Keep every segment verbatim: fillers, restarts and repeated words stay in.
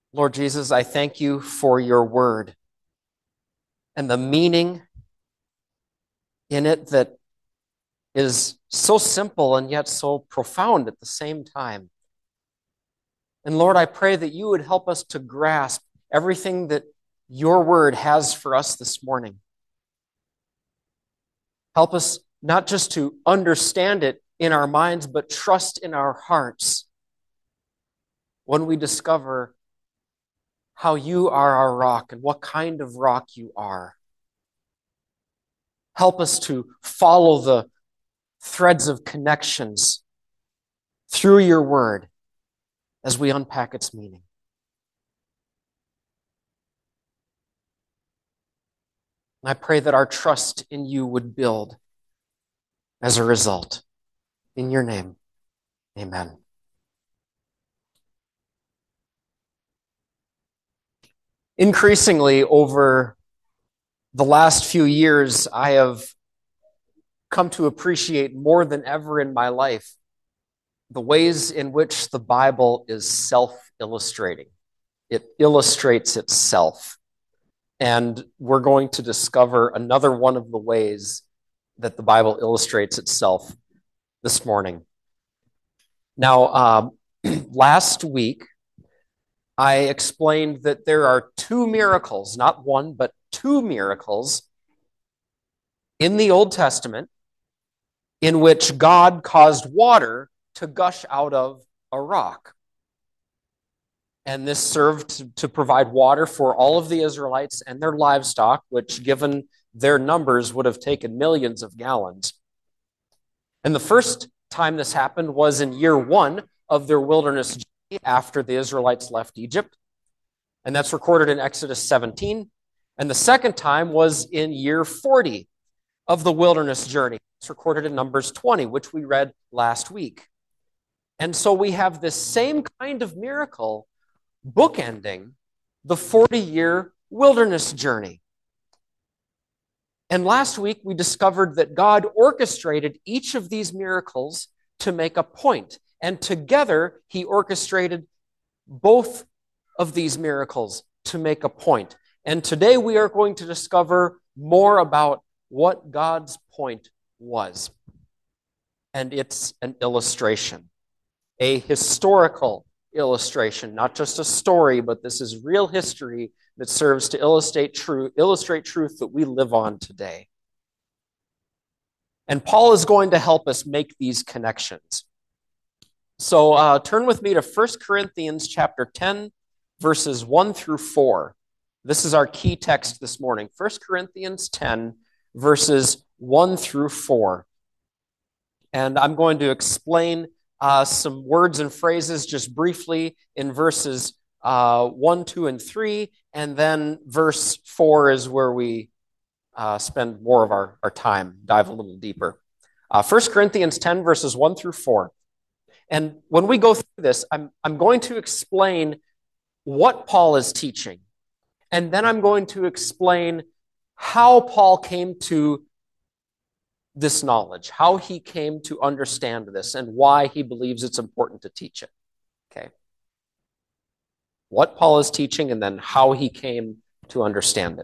Lord Jesus, I thank you for your word and the meaning in it that is so simple and yet so profound at the same time. And Lord, I pray that you would help us to grasp everything that your word has for us this morning. Help us not just to understand it in our minds, but trust in our hearts when we discover how you are our rock and what kind of rock you are. Help us to follow the threads of connections through your word as we unpack its meaning. And I pray that our trust in you would build as a result. In your name, amen. Increasingly over the last few years, I have come to appreciate more than ever in my life the ways in which the Bible is self-illustrating. It illustrates itself. And we're going to discover another one of the ways that the Bible illustrates itself this morning. Now, um, last week, I explained that there are two miracles, not one, but two miracles in the Old Testament in which God caused water to gush out of a rock. And this served to, to provide water for all of the Israelites and their livestock, which, given their numbers, would have taken millions of gallons. And the first time this happened was in year one of their wilderness journey after the Israelites left Egypt. And that's recorded in Exodus seventeen. And the second time was in year forty of the wilderness journey. It's recorded in Numbers twenty, which we read last week. And so we have this same kind of miracle bookending the forty-year wilderness journey. And last week we discovered that God orchestrated each of these miracles to make a point. And together he orchestrated both of these miracles to make a point. And today we are going to discover more about what God's point was. And it's an illustration, a historical illustration, not just a story, but this is real history that serves to illustrate truth, illustrate truth that we live on today. And Paul is going to help us make these connections. So uh, turn with me to First Corinthians chapter ten, verses one through four. This is our key text this morning. First Corinthians ten, verses one through four. And I'm going to explain uh, some words and phrases just briefly in verses uh, one, two, and three. And then verse four is where we uh, spend more of our, our time, dive a little deeper. Uh, First Corinthians ten, verses one through four. And when we go through this, I'm, I'm going to explain what Paul is teaching. And then I'm going to explain how Paul came to this knowledge, how he came to understand this, and why he believes it's important to teach it. Okay. What Paul is teaching, and then how he came to understand it.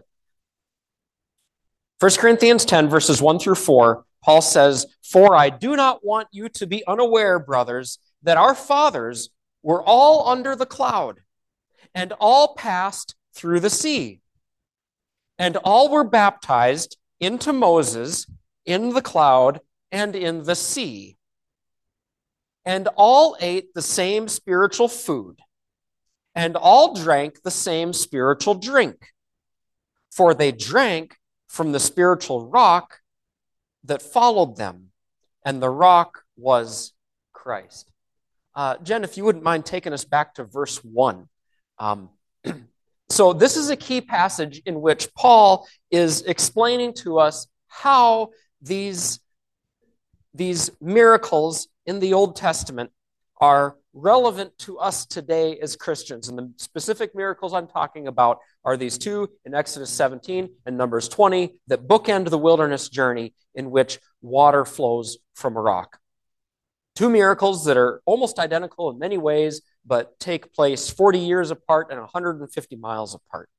First Corinthians ten, verses one through four, Paul says, "For I do not want you to be unaware, brothers, that our fathers were all under the cloud, and all passed through the sea, and all were baptized into Moses in the cloud and in the sea. And all ate the same spiritual food, and all drank the same spiritual drink, for they drank from the spiritual rock that followed them, and the rock was Christ." Uh, Jen, if you wouldn't mind taking us back to verse one. Um, so this is a key passage in which Paul is explaining to us how these, these miracles in the Old Testament are relevant to us today as Christians. And the specific miracles I'm talking about are these two in Exodus seventeen and Numbers twenty that bookend the wilderness journey in which water flows from a rock. Two miracles that are almost identical in many ways, but take place forty years apart and one hundred fifty miles apart.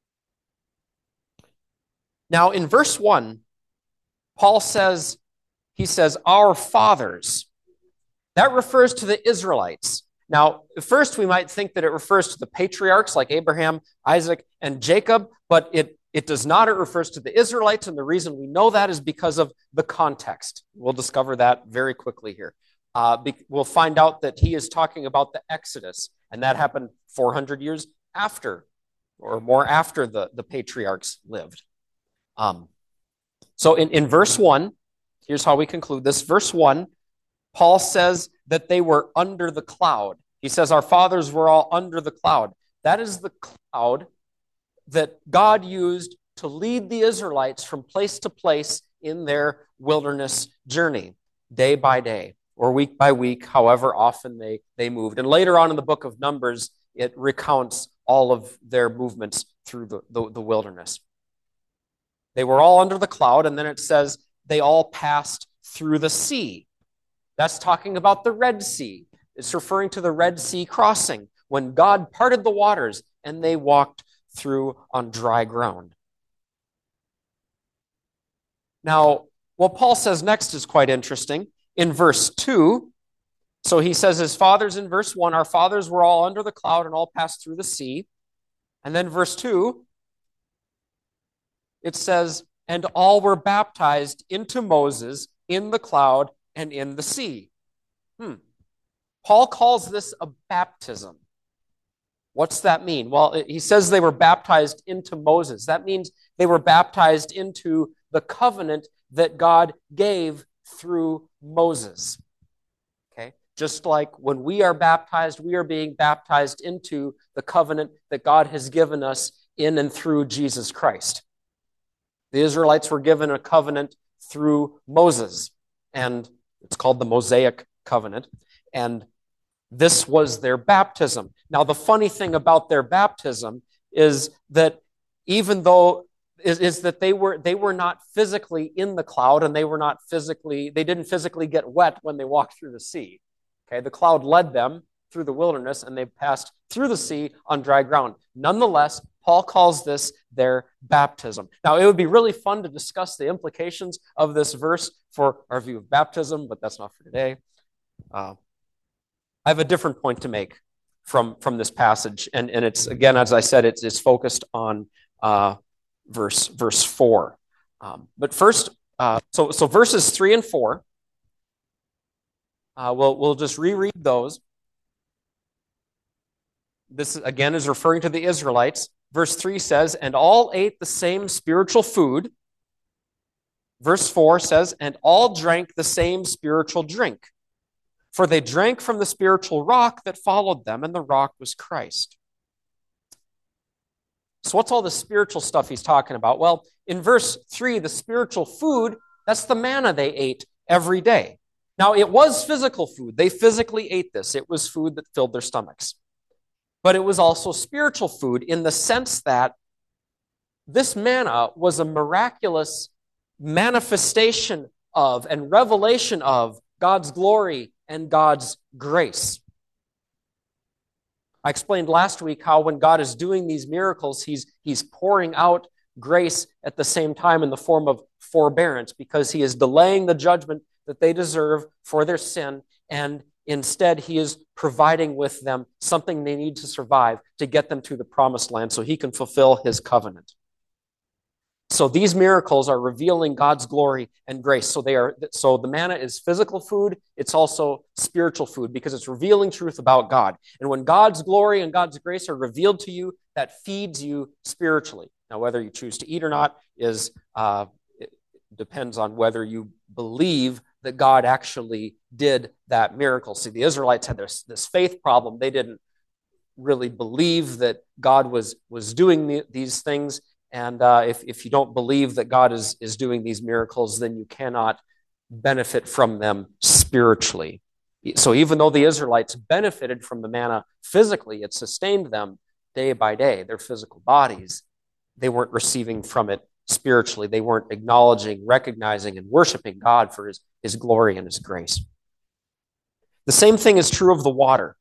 Now, in verse one, Paul says, he says, our fathers. That refers to the Israelites. Now, first we might think that it refers to the patriarchs like Abraham, Isaac, and Jacob, but it, it does not. It refers to the Israelites, and the reason we know that is because of the context. We'll discover that very quickly here. Uh, be, we'll find out that he is talking about the Exodus, and that happened four hundred years after, or more after the, the patriarchs lived. Um, so in, in verse one, here's how we conclude this. Verse one, Paul says that they were under the cloud. He says our fathers were all under the cloud. That is the cloud that God used to lead the Israelites from place to place in their wilderness journey, day by day, or week by week, however often they, they moved. And later on in the book of Numbers, it recounts all of their movements through the, the, the wilderness. They were all under the cloud, and then it says they all passed through the sea. That's talking about the Red Sea. It's referring to the Red Sea crossing, when God parted the waters and they walked through on dry ground. Now, what Paul says next is quite interesting. In verse two, so he says his fathers in verse one, our fathers were all under the cloud and all passed through the sea. And then verse two, it says, and all were baptized into Moses in the cloud and in the sea. Hmm. Paul calls this a baptism. What's that mean? Well, he says they were baptized into Moses. That means they were baptized into the covenant that God gave through Moses. Okay? Just like when we are baptized, we are being baptized into the covenant that God has given us in and through Jesus Christ. The Israelites were given a covenant through Moses, and it's called the Mosaic covenant, and this was their baptism. Now, the funny thing about their baptism is that even though is, is that they were they were not physically in the cloud, and they were not physically they didn't physically get wet when they walked through the sea. Okay, the cloud led them through the wilderness, and they passed through the sea on dry ground. Nonetheless, Paul calls this their baptism. Now, it would be really fun to discuss the implications of this verse for our view of baptism, but that's not for today. Uh, I have a different point to make from, from this passage, and, and it's, again, as I said, it's, it's focused on uh, verse, verse four. Um, but first, uh, so, so verses three and four, uh, we'll, we'll just reread those. This, again, is referring to the Israelites. Verse three says, and all ate the same spiritual food. Verse four says, and all drank the same spiritual drink. For they drank from the spiritual rock that followed them, and the rock was Christ. So what's all the spiritual stuff he's talking about? Well, in verse three, the spiritual food, that's the manna they ate every day. Now, it was physical food. They physically ate this. It was food that filled their stomachs. But it was also spiritual food in the sense that this manna was a miraculous manifestation of and revelation of God's glory and God's grace. I explained last week how when God is doing these miracles, he's, he's pouring out grace at the same time in the form of forbearance, because he is delaying the judgment that they deserve for their sin, and instead, he is providing with them something they need to survive to get them to the promised land so he can fulfill his covenant. So these miracles are revealing God's glory and grace. So they are. So the manna is physical food. It's also spiritual food because it's revealing truth about God. And when God's glory and God's grace are revealed to you, that feeds you spiritually. Now, whether you choose to eat or not is uh, it depends on whether you believe that God actually did that miracle. See, the Israelites had this, this faith problem. They didn't really believe that God was, was doing the, these things. And uh, if, if you don't believe that God is, is doing these miracles, then you cannot benefit from them spiritually. So even though the Israelites benefited from the manna physically, it sustained them day by day, their physical bodies, they weren't receiving from it spiritually. They weren't acknowledging, recognizing, and worshiping God for his, his glory and his grace. The same thing is true of the water.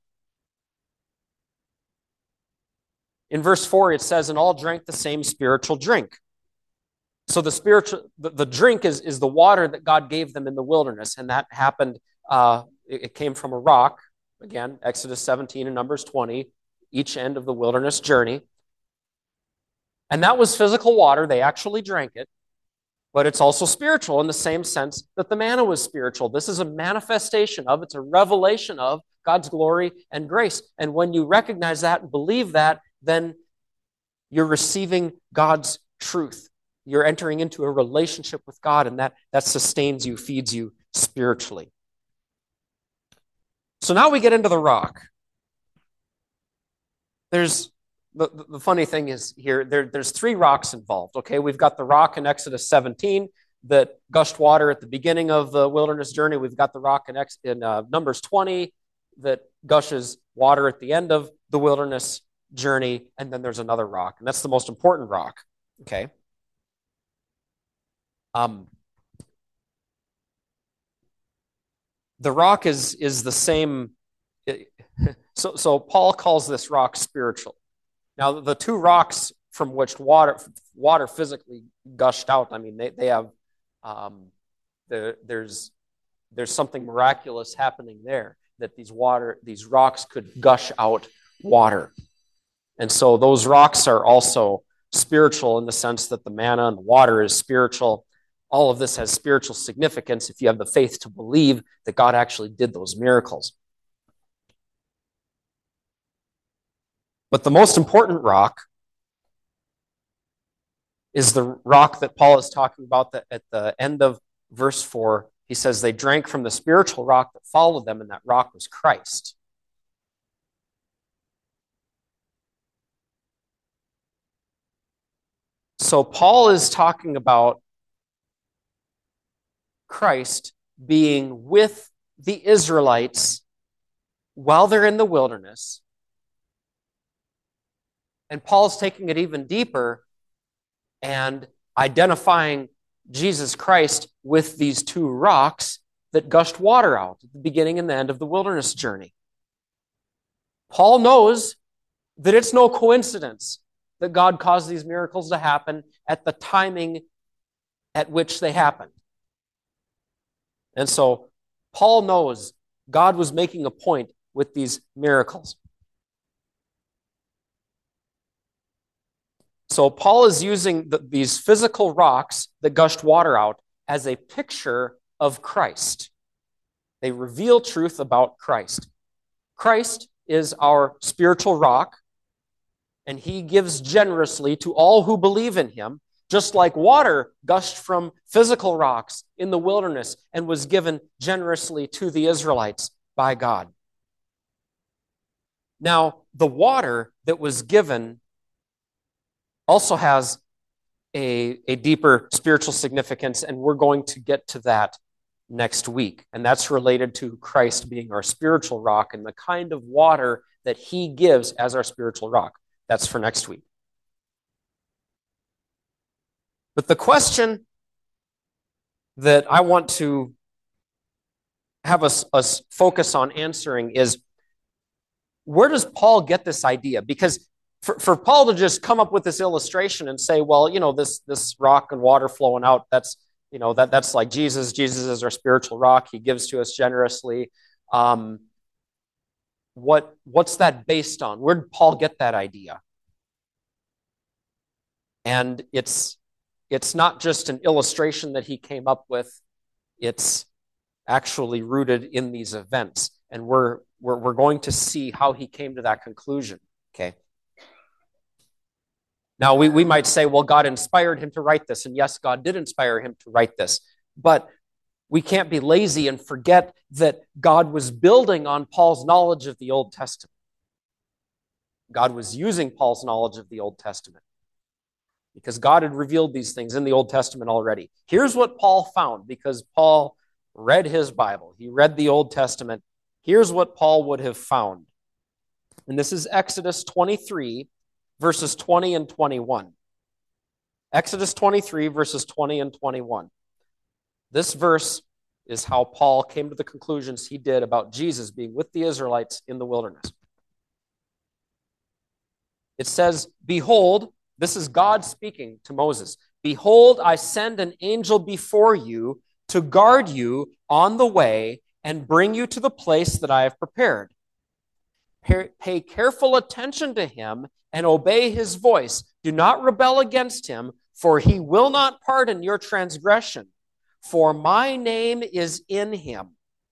In verse four, it says, and all drank the same spiritual drink. So the spiritual, the, the drink is, is the water that God gave them in the wilderness, and that happened, uh, it, it came from a rock. Again, Exodus seventeen and Numbers twenty, each end of the wilderness journey. And that was physical water. They actually drank it, but it's also spiritual in the same sense that the manna was spiritual. This is a manifestation of, it's a revelation of God's glory and grace. And when you recognize that and believe that, then you're receiving God's truth. You're entering into a relationship with God, and that, that sustains you, feeds you spiritually. So now we get into the rock. There's the, the funny thing is here, there, there's three rocks involved. Okay, we've got the rock in Exodus seventeen that gushed water at the beginning of the wilderness journey. We've got the rock in, Ex, in uh, Numbers twenty that gushes water at the end of the wilderness journey, and then there's another rock, and that's the most important rock. Okay. Um, the rock is is the same. So, so Paul calls this rock spiritual. Now, the two rocks from which water water physically gushed out, I mean, they they have um, the, there's there's something miraculous happening there, that these water these rocks could gush out water, and so those rocks are also spiritual in the sense that the manna and the water is spiritual. All of this has spiritual significance if you have the faith to believe that God actually did those miracles. But the most important rock is the rock that Paul is talking about that at the end of verse four. He says they drank from the spiritual rock that followed them, and that rock was Christ. So Paul is talking about Christ being with the Israelites while they're in the wilderness. And Paul's taking it even deeper and identifying Jesus Christ with these two rocks that gushed water out at the beginning and the end of the wilderness journey. Paul knows that it's no coincidence that God caused these miracles to happen at the timing at which they happened. And so Paul knows God was making a point with these miracles. So Paul is using the, these physical rocks that gushed water out as a picture of Christ. They reveal truth about Christ. Christ is our spiritual rock, and he gives generously to all who believe in him, just like water gushed from physical rocks in the wilderness and was given generously to the Israelites by God. Now, the water that was given also has a, a deeper spiritual significance, and we're going to get to that next week. And that's related to Christ being our spiritual rock and the kind of water that he gives as our spiritual rock. That's for next week. But the question that I want to have us, us focus on answering is, where does Paul get this idea? Because for, for Paul to just come up with this illustration and say, well, you know, this, this rock and water flowing out, that's, you know, that, that's like Jesus. Jesus is our spiritual rock. He gives to us generously. Um, what, what's that based on? Where did Paul get that idea? And it's, It's not just an illustration that he came up with. It's actually rooted in these events. And we're, we're, we're going to see how he came to that conclusion. Okay. Now, we, we might say, well, God inspired him to write this. And yes, God did inspire him to write this. But we can't be lazy and forget that God was building on Paul's knowledge of the Old Testament. God was using Paul's knowledge of the Old Testament, because God had revealed these things in the Old Testament already. Here's what Paul found, because Paul read his Bible. He read the Old Testament. Here's what Paul would have found. And this is Exodus twenty-three, verses twenty and twenty-one. Exodus twenty-three, verses twenty and twenty-one. This verse is how Paul came to the conclusions he did about Jesus being with the Israelites in the wilderness. It says, behold, this is God speaking to Moses. Behold, I send an angel before you to guard you on the way and bring you to the place that I have prepared. Pay careful attention to him and obey his voice. Do not rebel against him, for he will not pardon your transgression, for my name is in him.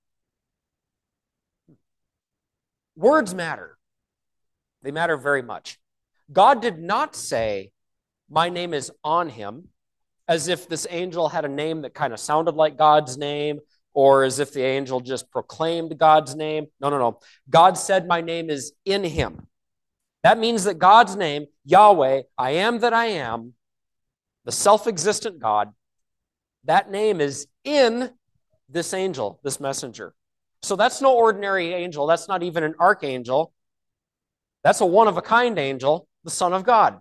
Words matter. They matter very much. God did not say, my name is on him, as if this angel had a name that kind of sounded like God's name, or as if the angel just proclaimed God's name. No, no, no. God said, my name is in him. That means that God's name, Yahweh, I am that I am, the self-existent God, that name is in this angel, this messenger. So that's no ordinary angel. That's not even an archangel. That's a one-of-a-kind angel, the Son of God.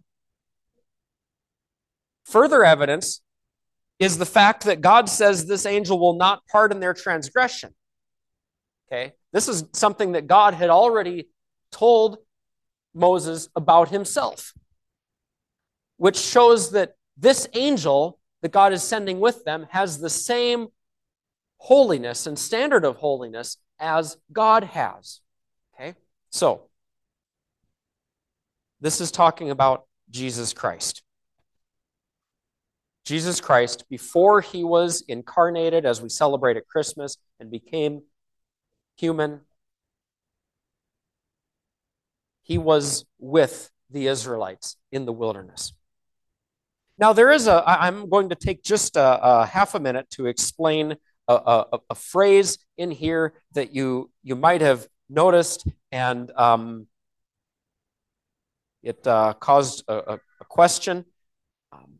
Further evidence is the fact that God says this angel will not pardon their transgression. Okay? This is something that God had already told Moses about himself, which shows that this angel that God is sending with them has the same holiness and standard of holiness as God has. Okay? So, this is talking about Jesus Christ. Jesus Christ, before he was incarnated as we celebrate at Christmas and became human, he was with the Israelites in the wilderness. Now, there is a, I'm going to take just a, a half a minute to explain a, a, a phrase in here that you, you might have noticed, and um, it uh, caused a, a question. Um,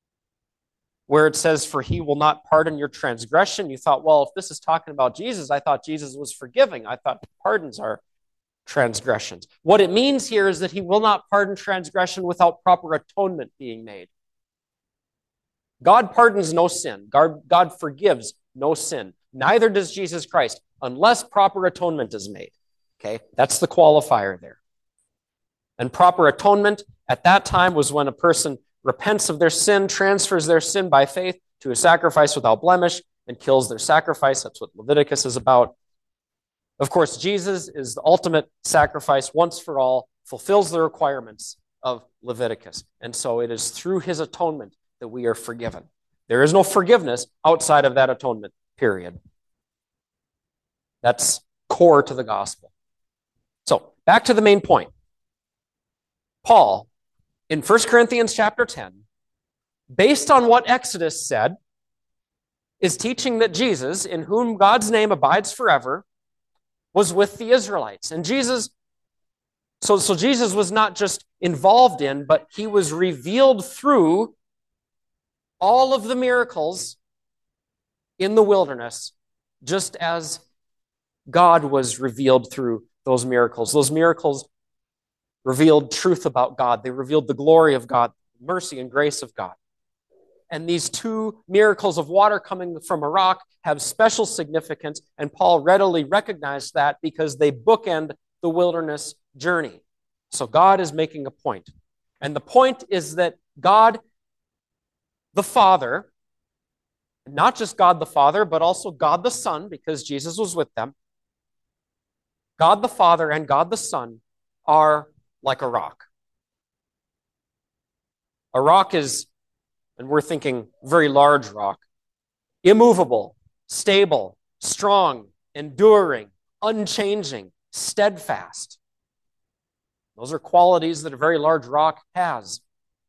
where it says, for he will not pardon your transgression. You thought, well, if this is talking about Jesus, I thought Jesus was forgiving. I thought pardons are transgressions. What it means here is that he will not pardon transgression without proper atonement being made. God pardons no sin. God, God forgives no sin. Neither does Jesus Christ, unless proper atonement is made. Okay, that's the qualifier there. And proper atonement at that time was when a person repents of their sin, transfers their sin by faith to a sacrifice without blemish, and kills their sacrifice. That's what Leviticus is about. Of course, Jesus is the ultimate sacrifice once for all, fulfills the requirements of Leviticus. And so it is through his atonement that we are forgiven. There is no forgiveness outside of that atonement, period. That's core to the gospel. So, back to the main point. Paul, in First Corinthians chapter ten, based on what Exodus said, is teaching that Jesus, in whom God's name abides forever, was with the Israelites. And Jesus, so, so Jesus was not just involved in, but he was revealed through all of the miracles in the wilderness, just as God was revealed through those miracles. Those miracles revealed truth about God. They revealed the glory of God, mercy and grace of God. And these two miracles of water coming from a rock have special significance, and Paul readily recognized that because they bookend the wilderness journey. So God is making a point. And the point is that God, the Father, not just God the Father, but also God the Son, because Jesus was with them, God the Father and God the Son are like a rock. A rock is, and we're thinking very large rock, immovable, stable, strong, enduring, unchanging, steadfast. Those are qualities that a very large rock has.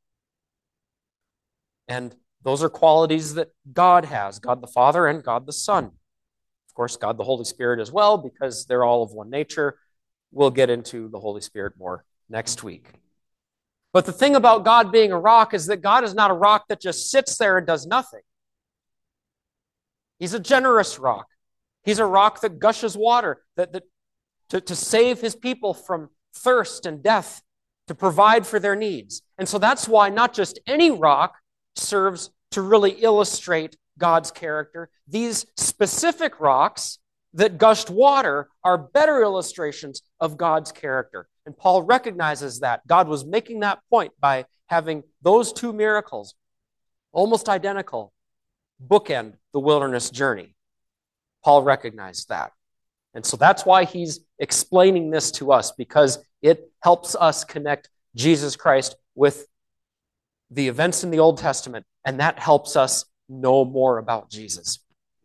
And those are qualities that God has, God the Father and God the Son. Of course, God the Holy Spirit as well, because they're all of one nature. We'll get into the Holy Spirit more next week. But the thing about God being a rock is that God is not a rock that just sits there and does nothing. He's a generous rock. He's a rock that gushes water that, that, to, to save his people from thirst and death, to provide for their needs. And so that's why not just any rock serves to really illustrate God's character, these specific rocks that gushed water are better illustrations of God's character. And Paul recognizes that. God was making that point by having those two miracles, almost identical, bookend the wilderness journey. Paul recognized that. And so that's why he's explaining this to us, because it helps us connect Jesus Christ with the events in the Old Testament, and that helps us know more about Jesus.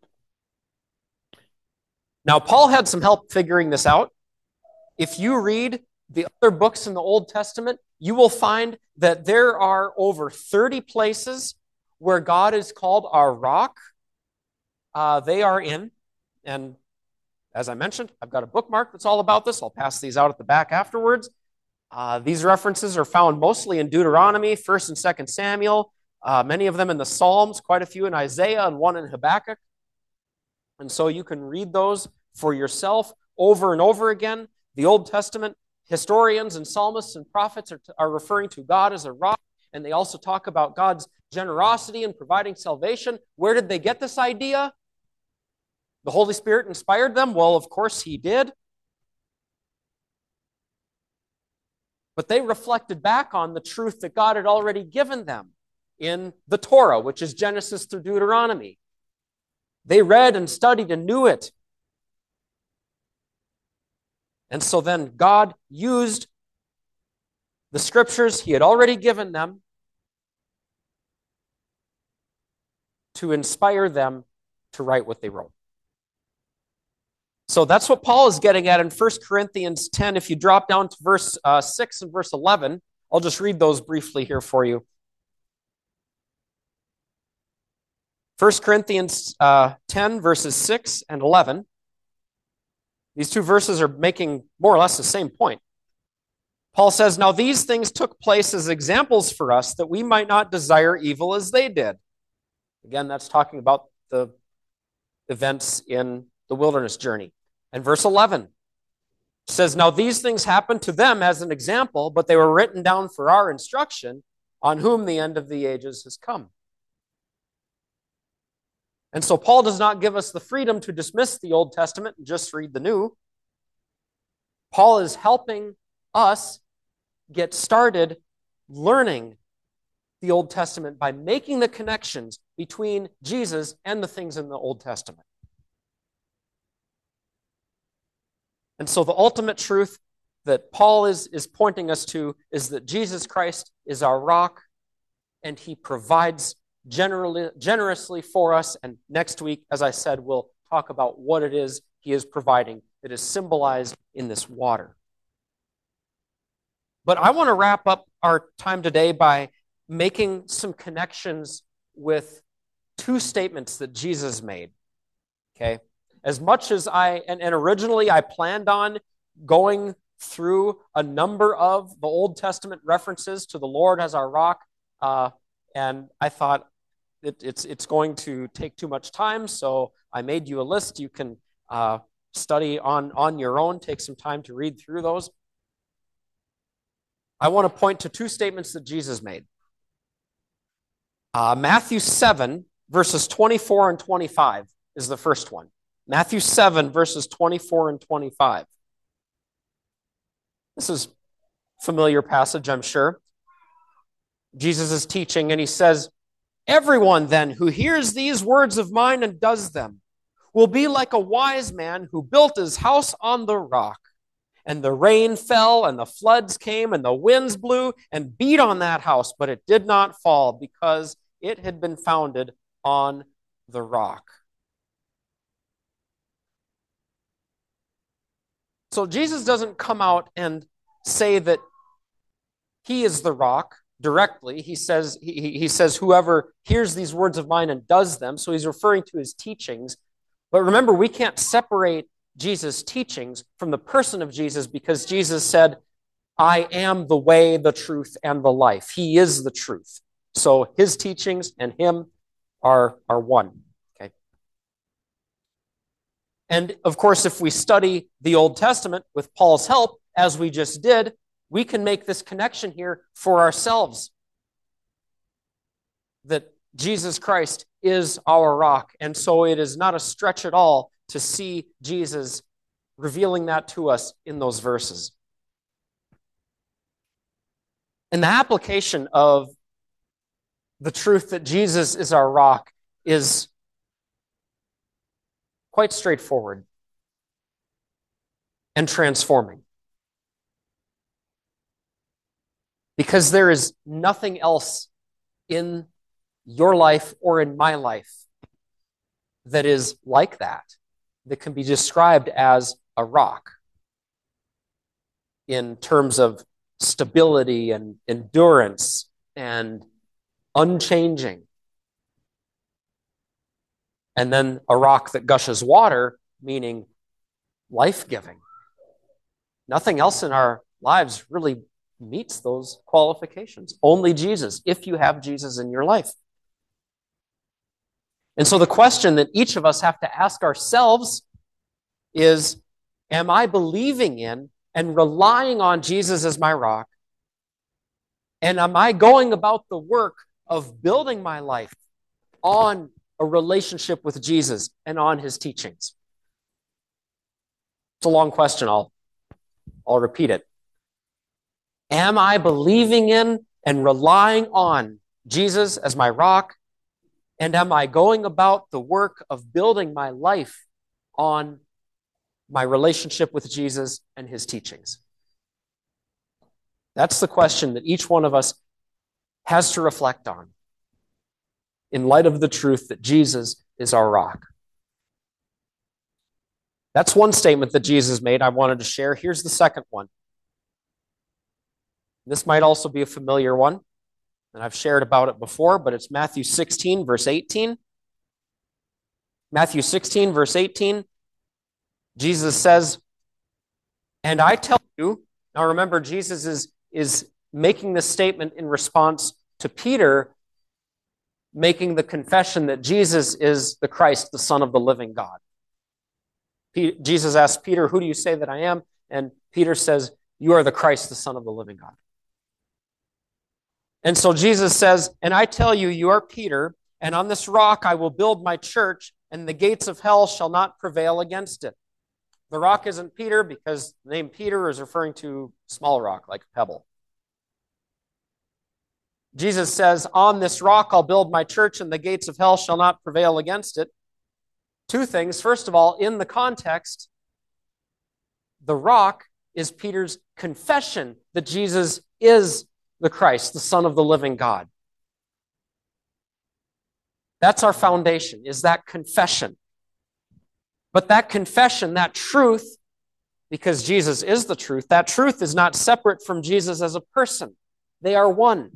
Now, Paul had some help figuring this out. If you read the other books in the Old Testament, you will find that there are over thirty places where God is called our rock. Uh, they are in, and as I mentioned, I've got a bookmark that's all about this. I'll pass these out at the back afterwards. Uh, these references are found mostly in Deuteronomy, First and Second Samuel, uh, many of them in the Psalms, quite a few in Isaiah, and one in Habakkuk. And so you can read those for yourself over and over again. The Old Testament historians and psalmists and prophets are, are referring to God as a rock, and they also talk about God's generosity in providing salvation. Where did they get this idea? The Holy Spirit inspired them? Well, of course he did. But they reflected back on the truth that God had already given them in the Torah, which is Genesis through Deuteronomy. They read and studied and knew it. And so then God used the scriptures he had already given them to inspire them to write what they wrote. So that's what Paul is getting at in First Corinthians ten. If you drop down to verse uh, six and verse eleven, I'll just read those briefly here for you. First Corinthians uh, ten, verses six and eleven. These two verses are making more or less the same point. Paul says, "Now these things took place as examples for us, that we might not desire evil as they did." Again, that's talking about the events in the wilderness journey. And verse eleven says, "Now these things happened to them as an example, but they were written down for our instruction, on whom the end of the ages has come." And so Paul does not give us the freedom to dismiss the Old Testament and just read the New. Paul is helping us get started learning the Old Testament by making the connections between Jesus and the things in the Old Testament. And so the ultimate truth that Paul is, is pointing us to is that Jesus Christ is our rock, and he provides generally, generously for us. And next week, as I said, we'll talk about what it is he is providing that is symbolized in this water. But I want to wrap up our time today by making some connections with two statements that Jesus made. Okay? As much as I, and, and originally I planned on going through a number of the Old Testament references to the Lord as our rock, uh, and I thought it, it's it's going to take too much time, so I made you a list. You can uh, study on, on your own, take some time to read through those. I want to point to two statements that Jesus made. Uh, Matthew seven, verses twenty-four and twenty-five is the first one. Matthew seven, verses twenty-four and twenty-five. This is a familiar passage, I'm sure. Jesus is teaching, and he says, "Everyone then who hears these words of mine and does them will be like a wise man who built his house on the rock. And the rain fell, and the floods came, and the winds blew and beat on that house, but it did not fall, because it had been founded on the rock." So Jesus doesn't come out and say that he is the rock directly. He says, he, he says, whoever hears these words of mine and does them. So he's referring to his teachings. But remember, we can't separate Jesus' teachings from the person of Jesus, because Jesus said, "I am the way, the truth, and the life." He is the truth. So his teachings and him are, are one. Okay. And of course, if we study the Old Testament with Paul's help, as we just did, we can make this connection here for ourselves. That Jesus Christ is our rock. And so it is not a stretch at all to see Jesus revealing that to us in those verses. And the application of the truth that Jesus is our rock is quite straightforward and transforming. Because there is nothing else in your life or in my life that is like that, that can be described as a rock in terms of stability and endurance and unchanging. And then a rock that gushes water, meaning life-giving. Nothing else in our lives really meets those qualifications. Only Jesus, if you have Jesus in your life. And so the question that each of us have to ask ourselves is, am I believing in and relying on Jesus as my rock? And am I going about the work of building my life on a relationship with Jesus and on his teachings? It's a long question. I'll, I'll repeat it. Am I believing in and relying on Jesus as my rock? And am I going about the work of building my life on my relationship with Jesus and his teachings? That's the question that each one of us has to reflect on in light of the truth that Jesus is our rock. That's one statement that Jesus made I wanted to share. Here's the second one. This might also be a familiar one, and I've shared about it before, but it's Matthew sixteen, verse eighteen. Matthew sixteen, verse eighteen, Jesus says, and I tell you, now remember, Jesus is, is making this statement in response to Peter making the confession that Jesus is the Christ, the Son of the living God. P- Jesus asks Peter, who do you say that I am? And Peter says, you are the Christ, the Son of the living God. And so Jesus says, and I tell you, you are Peter, and on this rock I will build my church, and the gates of hell shall not prevail against it. The rock isn't Peter because the name Peter is referring to small rock, like a pebble. Jesus says, on this rock I'll build my church, and the gates of hell shall not prevail against it. Two things. First of all, in the context, the rock is Peter's confession that Jesus is the Christ, the Son of the living God. That's our foundation, is that confession. But that confession, that truth, because Jesus is the truth, that truth is not separate from Jesus as a person. They are one.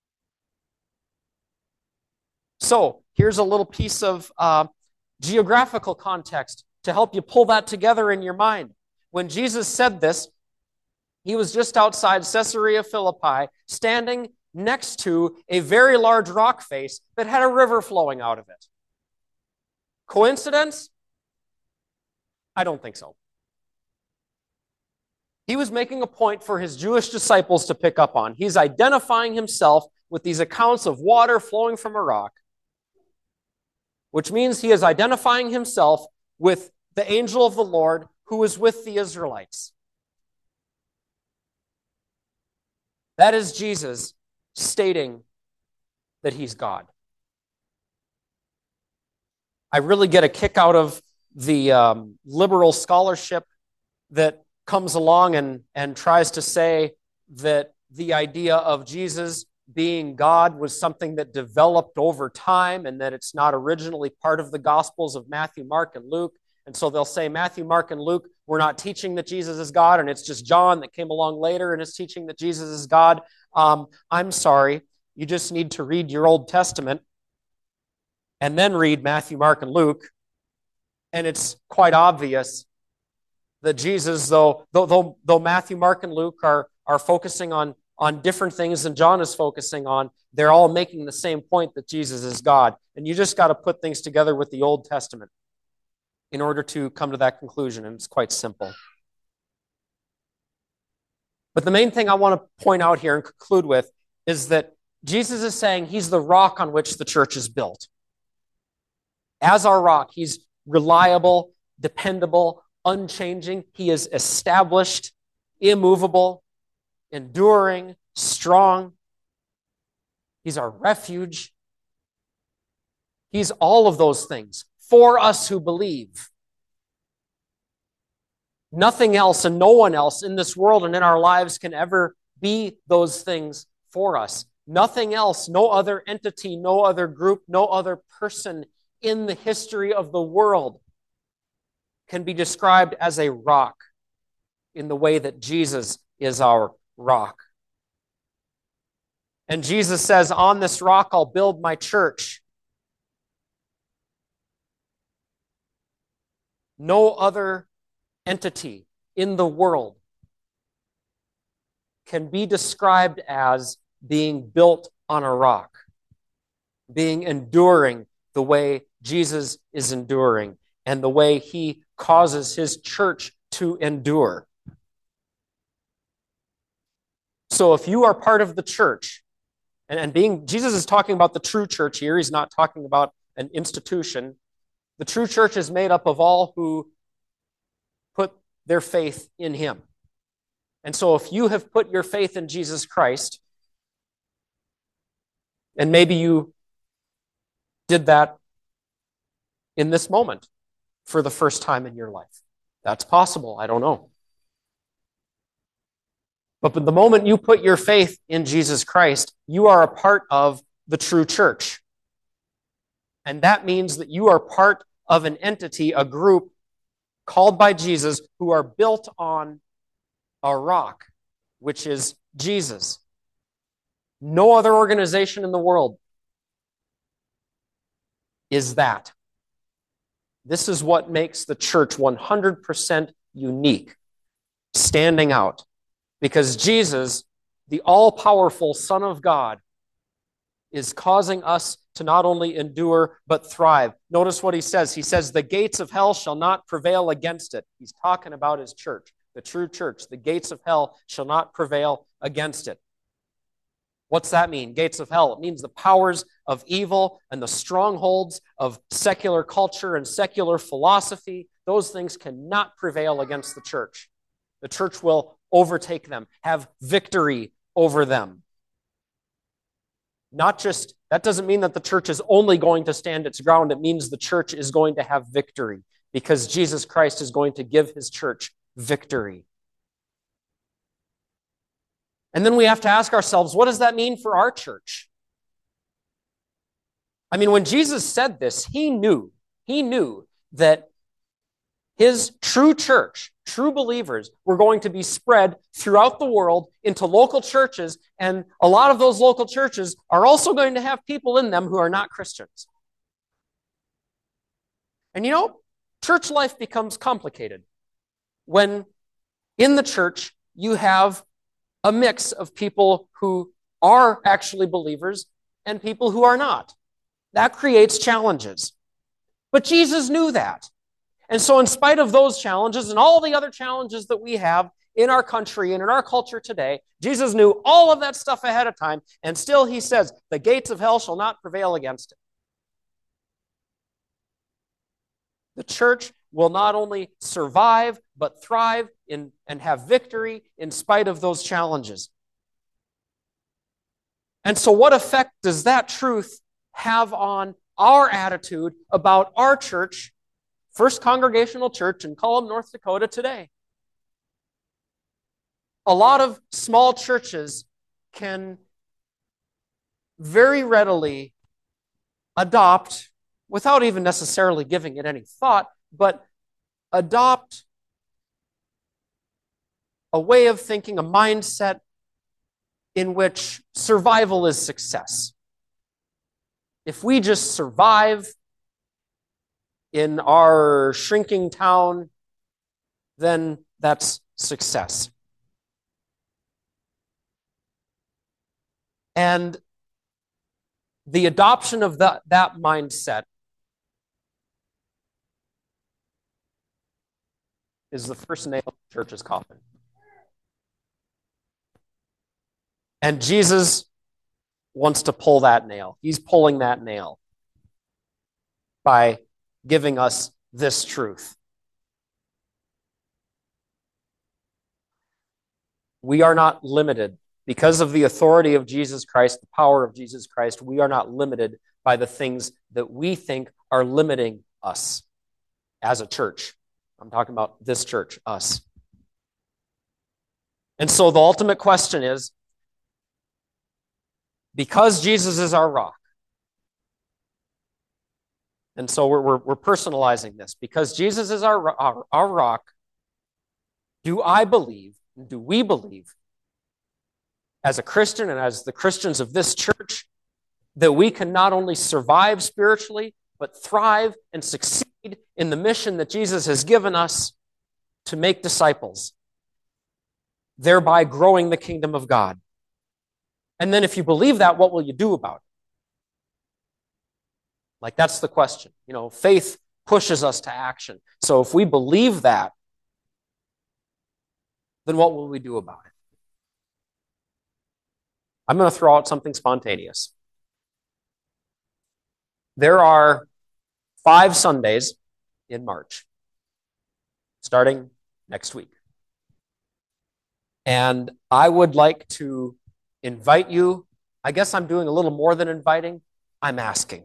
So here's a little piece of uh, geographical context to help you pull that together in your mind. When Jesus said this, he was just outside Caesarea Philippi, standing next to a very large rock face that had a river flowing out of it. Coincidence? I don't think so. He was making a point for his Jewish disciples to pick up on. He's identifying himself with these accounts of water flowing from a rock, which means he is identifying himself with the angel of the Lord who was with the Israelites. That is Jesus stating that he's God. I really get a kick out of the um, liberal scholarship that comes along and, and tries to say that the idea of Jesus being God was something that developed over time and that it's not originally part of the Gospels of Matthew, Mark, and Luke. And so they'll say Matthew, Mark, and Luke were not teaching that Jesus is God, and it's just John that came along later and is teaching that Jesus is God. Um, I'm sorry. You just need to read your Old Testament and then read Matthew, Mark, and Luke. And it's quite obvious that Jesus, though, though, though, though Matthew, Mark, and Luke are, are focusing on, on different things than John is focusing on, they're all making the same point that Jesus is God. And you just got to put things together with the Old Testament in order to come to that conclusion, and it's quite simple. But the main thing I want to point out here and conclude with is that Jesus is saying he's the rock on which the church is built. As our rock, he's reliable, dependable, unchanging. He is established, immovable, enduring, strong. He's our refuge. He's all of those things for us who believe. Nothing else and no one else in this world and in our lives can ever be those things for us. Nothing else, no other entity, no other group, no other person in the history of the world can be described as a rock in the way that Jesus is our rock. And Jesus says, on this rock I'll build my church. No other entity in the world can be described as being built on a rock, being enduring the way Jesus is enduring and the way he causes his church to endure. So if you are part of the church, and, and being, Jesus is talking about the true church here, he's not talking about an institution. The true church is made up of all who put their faith in him. And so if you have put your faith in Jesus Christ, and maybe you did that in this moment for the first time in your life. That's possible. I don't know. But, but the moment you put your faith in Jesus Christ, you are a part of the true church. And that means that you are part of an entity, a group called by Jesus who are built on a rock, which is Jesus. No other organization in the world is that. This is what makes the church one hundred percent unique, standing out. Because Jesus, the all-powerful Son of God, is causing us to not only endure, but thrive. Notice what he says. He says, the gates of hell shall not prevail against it. He's talking about his church, the true church. The gates of hell shall not prevail against it. What's that mean? Gates of hell. It means the powers of evil and the strongholds of secular culture and secular philosophy. Those things cannot prevail against the church. The church will overtake them, have victory over them. Not just, that doesn't mean that the church is only going to stand its ground. It means the church is going to have victory because Jesus Christ is going to give his church victory. And then we have to ask ourselves, what does that mean for our church? I mean, when Jesus said this, he knew, he knew that his true church, true believers, were going to be spread throughout the world into local churches, and a lot of those local churches are also going to have people in them who are not Christians. And you know, church life becomes complicated when in the church you have a mix of people who are actually believers and people who are not. That creates challenges. But Jesus knew that. And so in spite of those challenges and all the other challenges that we have in our country and in our culture today, Jesus knew all of that stuff ahead of time, and still he says, the gates of hell shall not prevail against it. The church will not only survive, but thrive in, and have victory in spite of those challenges. And so what effect does that truth have on our attitude about our church, First Congregational Church in Cullum, North Dakota today? A lot of small churches can very readily adopt, without even necessarily giving it any thought, but adopt a way of thinking, a mindset in which survival is success. If we just survive in our shrinking town, then that's success. And the adoption of that, that mindset is the first nail in the church's coffin. And Jesus wants to pull that nail. He's pulling that nail by giving us this truth. We are not limited. Because of the authority of Jesus Christ, the power of Jesus Christ, we are not limited by the things that we think are limiting us as a church. I'm talking about this church, us. And so the ultimate question is, because Jesus is our rock, and so we're, we're, we're personalizing this, because Jesus is our, our, our rock, do I believe, do we believe, as a Christian and as the Christians of this church, that we can not only survive spiritually, but thrive and succeed in the mission that Jesus has given us to make disciples, thereby growing the kingdom of God? And then if you believe that, what will you do about it? Like, that's the question. You know, faith pushes us to action. So if we believe that, then what will we do about it? I'm going to throw out something spontaneous. There are five Sundays in March, starting next week. And I would like to invite you. I guess I'm doing a little more than inviting. I'm asking.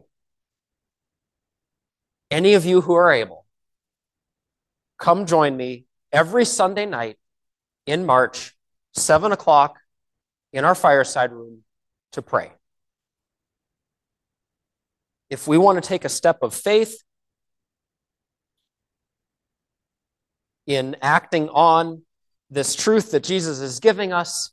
Any of you who are able, come join me every Sunday night in March, seven o'clock, in our fireside room to pray. If we want to take a step of faith in acting on this truth that Jesus is giving us,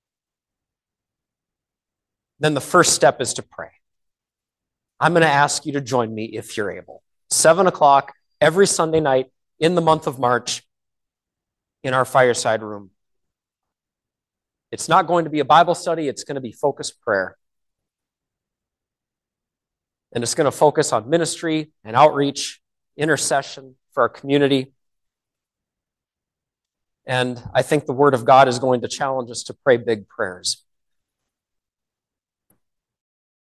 then the first step is to pray. I'm going to ask you to join me if you're able. Seven o'clock every Sunday night in the month of March in our fireside room. It's not going to be a Bible study. It's going to be focused prayer. And it's going to focus on ministry and outreach, intercession for our community. And I think the Word of God is going to challenge us to pray big prayers.